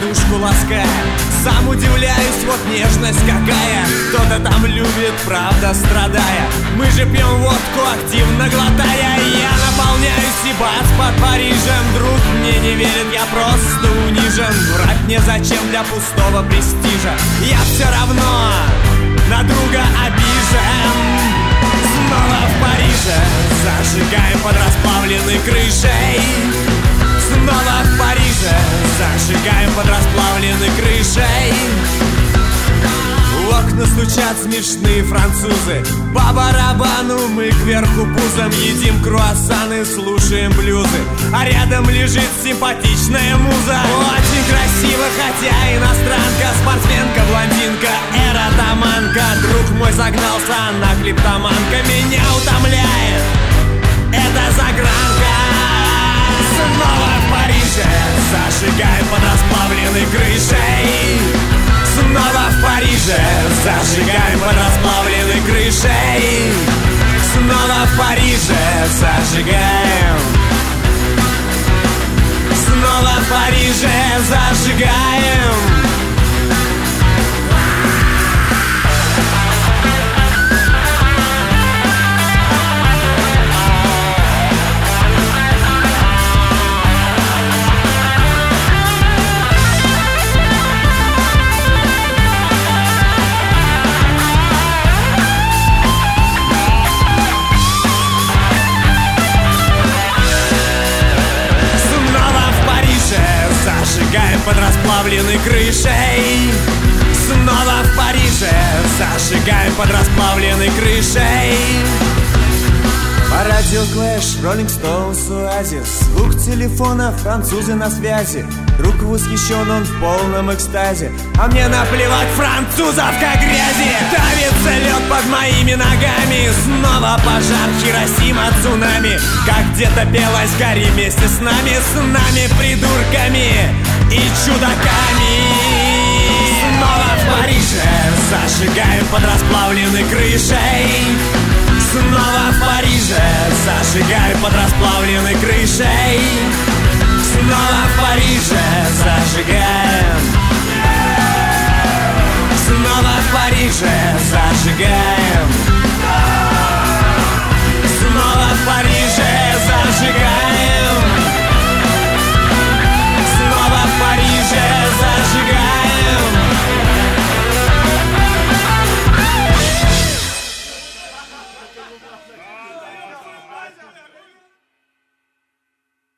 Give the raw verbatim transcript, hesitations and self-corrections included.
подушку лаская. Сам удивляюсь, вот нежность какая. Кто-то там любит, правда, страдая. Мы же пьем водку, активно глотая. Я наполняюсь и бац, под Парижем. Друг мне не верит, я просто унижен. Врать мне зачем для пустого престижа. Я все равно на друга обижен. Снова в Париже зажигаем под расплавленной крышей. Снова в Париже зажигаем под расплавленной крышей. В окна стучат смешные французы. По барабану мы кверху пузом едим круассаны, слушаем блюзы. А рядом лежит симпатичная муза. Очень красиво, хотя иностранка. Спортсменка, блондинка, эротоманка. Друг мой загнался на клиптоманка. Меня утомляет эта загранка. Снова в Париже зажигаем под расплавленной крышей. Снова в Париже зажигаем под расплавленной крышей. Снова в Париже зажигаем. Снова в Париже зажигаем. Зажигаем под расплавленной крышей. Снова в Париже зажигаем под расплавленной крышей. По радио Clash, Rolling Stones, Oasis. Звук телефона, французы на связи. Друг восхищен, он в полном экстазе. А мне наплевать, французов как грязи. Давится лед под моими ногами. Снова пожар, Хиросима, цунами. Как где-то пелось, гори вместе с нами. С нами, придурками и чудаками. Снова в Париже зажигаем под расплавленной крышей. Снова в Париже зажигаем под расплавленной крышей. Снова в Париже зажигаем.